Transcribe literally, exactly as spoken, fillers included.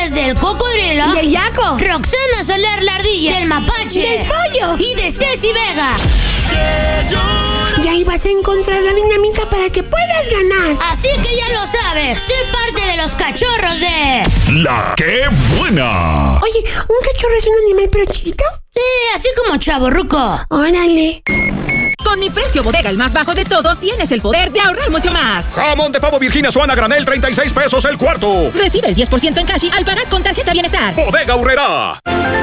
voces del cocodrilo, del Yaco, Roxana Soler la ardilla, del mapache, del pollo y de Ceci Vega. Y ahí vas a encontrar la dinámica para que puedas ganar. Así que ya lo sabes, sé parte de los cachorros de... ¡La Qué Buena! Oye, ¿un cachorro es un animal pero chiquito? Sí, así como chavorruco. Órale. Con mi precio bodega, el más bajo de todos, tienes el poder de ahorrar mucho más. Jamón de pavo Virginia Suana granel, treinta y seis pesos el cuarto. Recibe el diez por ciento en cash al pagar con tarjeta Bienestar. Bodega Aurrerá.